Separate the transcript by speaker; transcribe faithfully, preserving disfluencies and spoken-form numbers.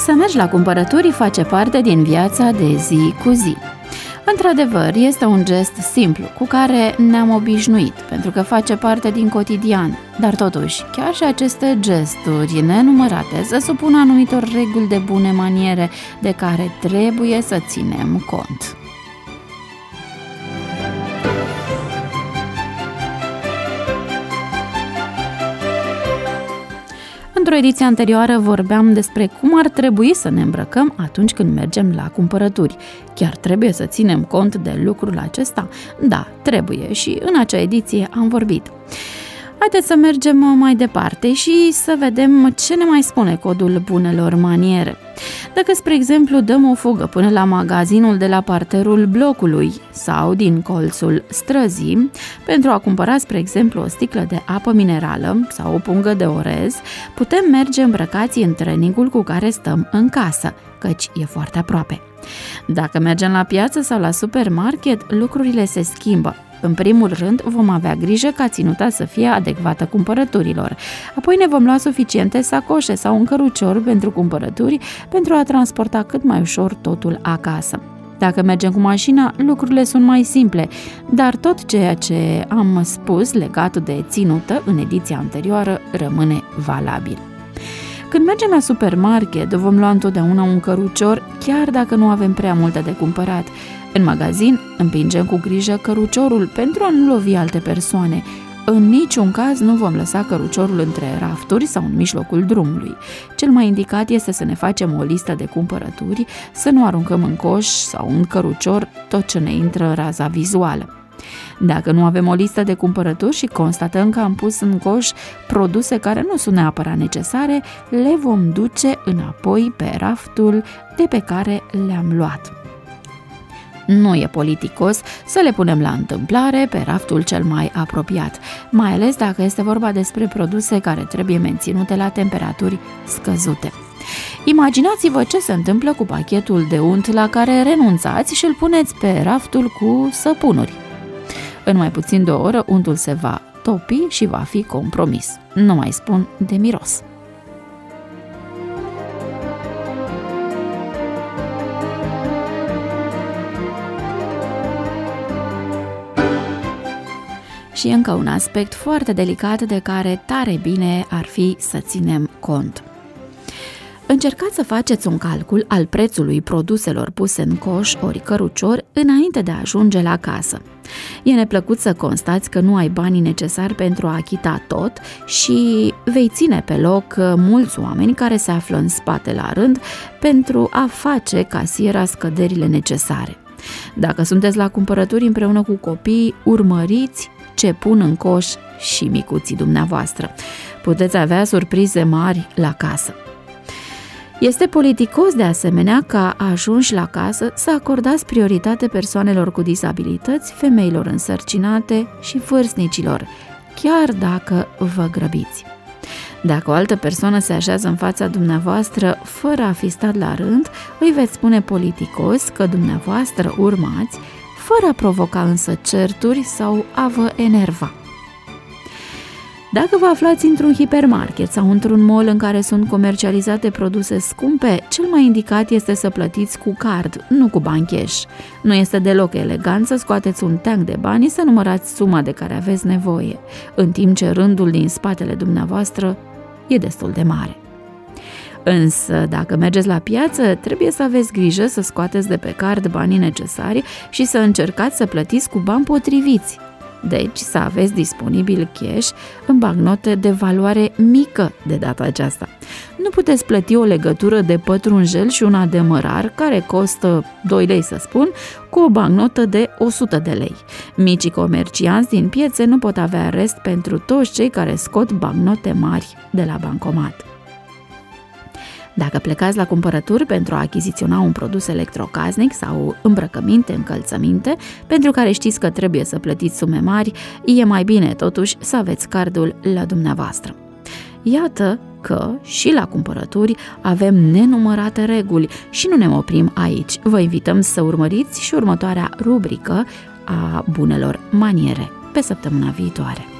Speaker 1: Să mergi la cumpărături face parte din viața de zi cu zi. Într-adevăr, este un gest simplu, cu care ne-am obișnuit, pentru că face parte din cotidian. Dar totuși, chiar și aceste gesturi nenumărate se supun anumitor reguli de bune maniere de care trebuie să ținem cont. Într-o ediție anterioară vorbeam despre cum ar trebui să ne îmbrăcăm atunci când mergem la cumpărături. Chiar trebuie să ținem cont de lucrul acesta? Da, trebuie și în acea ediție am vorbit. Haideți să mergem mai departe și să vedem ce ne mai spune codul bunelor maniere. Dacă, spre exemplu, dăm o fugă până la magazinul de la parterul blocului sau din colțul străzii pentru a cumpăra, spre exemplu, o sticlă de apă minerală sau o pungă de orez, putem merge îmbrăcați în trainingul cu care stăm în casă, căci e foarte aproape. Dacă mergem la piață sau la supermarket, lucrurile se schimbă. În primul rând, vom avea grijă ca ținuta să fie adecvată cumpărăturilor. Apoi ne vom lua suficiente sacoșe sau un cărucior pentru cumpărături pentru a transporta cât mai ușor totul acasă. Dacă mergem cu mașina, lucrurile sunt mai simple, dar tot ceea ce am spus legat de ținută în ediția anterioară rămâne valabil. Când mergem la supermarket, vom lua întotdeauna un cărucior, chiar dacă nu avem prea multe de cumpărat. În magazin, împingem cu grijă căruciorul pentru a nu lovi alte persoane. În niciun caz nu vom lăsa căruciorul între rafturi sau în mijlocul drumului. Cel mai indicat este să ne facem o listă de cumpărături, să nu aruncăm în coș sau în cărucior tot ce ne intră în raza vizuală. Dacă nu avem o listă de cumpărături și constatăm că am pus în coș produse care nu sunt neapărat necesare, le vom duce înapoi pe raftul de pe care le-am luat. Nu e politicos să le punem la întâmplare pe raftul cel mai apropiat, mai ales dacă este vorba despre produse care trebuie menținute la temperaturi scăzute. Imaginați-vă ce se întâmplă cu pachetul de unt la care renunțați și îl puneți pe raftul cu săpunuri. În mai puțin de o oră, untul se va topi și va fi compromis. Nu mai spun de miros. Și încă un aspect foarte delicat de care tare bine ar fi să ținem cont. Încercați să faceți un calcul al prețului produselor puse în coș ori cărucior înainte de a ajunge la casă. E neplăcut să constați că nu ai banii necesari pentru a achita tot și vei ține pe loc mulți oameni care se află în spate la rând pentru a face casiera scăderile necesare. Dacă sunteți la cumpărături împreună cu copiii, urmăriți ce pun în coș și micuții dumneavoastră. Puteți avea surprize mari la casă. Este politicos de asemenea ca ajunși la casă să acordați prioritate persoanelor cu dizabilități, femeilor însărcinate și vârstnicilor, chiar dacă vă grăbiți. Dacă o altă persoană se așează în fața dumneavoastră fără a fi stat la rând, îi veți spune politicos că dumneavoastră urmați, fără a provoca însă certuri sau a vă enerva. Dacă vă aflați într-un hipermarket sau într-un mall în care sunt comercializate produse scumpe, cel mai indicat este să plătiți cu card, nu cu bani cash. Nu este deloc elegant să scoateți un teanc de bani și să numărați suma de care aveți nevoie, în timp ce rândul din spatele dumneavoastră e destul de mare. Însă, dacă mergeți la piață, trebuie să aveți grijă să scoateți de pe card banii necesari și să încercați să plătiți cu bani potriviți. Deci să aveți disponibil cash în bancnote de valoare mică de data aceasta. Nu puteți plăti o legătură de pătrunjel și una de mărar, care costă doi lei să spun, cu o bancnotă de o sută de lei. Micii comercianți din piețe nu pot avea rest pentru toți cei care scot bancnote mari de la bancomat. Dacă plecați la cumpărături pentru a achiziționa un produs electrocasnic sau îmbrăcăminte, încălțăminte, pentru care știți că trebuie să plătiți sume mari, e mai bine totuși să aveți cardul la dumneavoastră. Iată că și la cumpărături avem nenumărate reguli și nu ne oprim aici. Vă invităm să urmăriți și următoarea rubrică a bunelor maniere pe săptămâna viitoare.